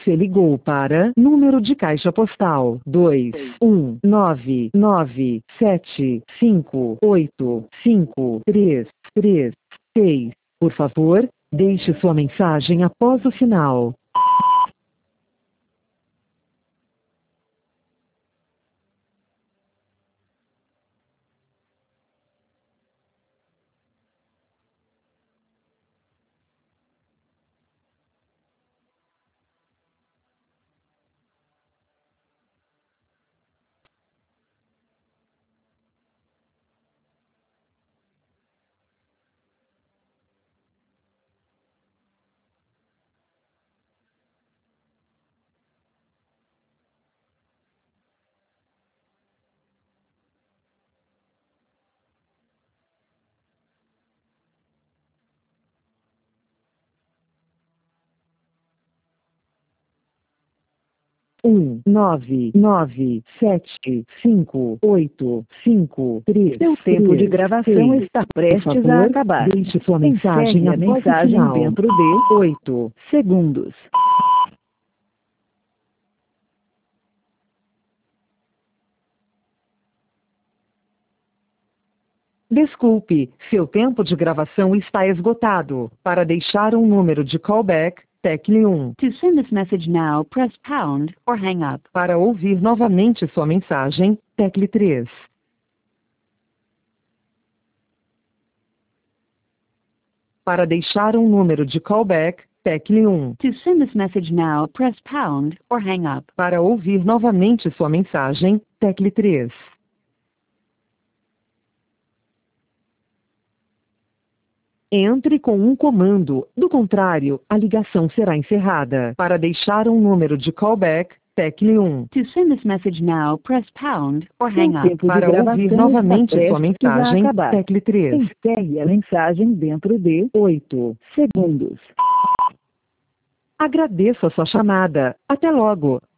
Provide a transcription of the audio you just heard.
Você ligou para número de caixa postal 21997585336. Por favor, deixe sua mensagem após o sinal. Nove nove sete cinco oito cinco três. Seu tempo de gravação está prestes a acabar. Deixe sua mensagem Encerre a após o mensagem sinal. dentro de 8 segundos. Desculpe, seu tempo de gravação está esgotado. Para deixar um número de callback, tecle 1. To send this message now, press pound or hang up. Para ouvir novamente sua mensagem, tecle 3. Para deixar um número de callback, tecle 1. To send this message now, press pound or hang up. Para ouvir novamente sua mensagem, tecle 3. Entre com um comando, do contrário, a ligação será encerrada. Para deixar um número de callback, tecle 1. To send this message now, press pound or hang Seu up. tempo de gravação novamente sua mensagem, tecle 3. Encerre a mensagem dentro de 8 segundos. Agradeço a sua chamada. Até logo.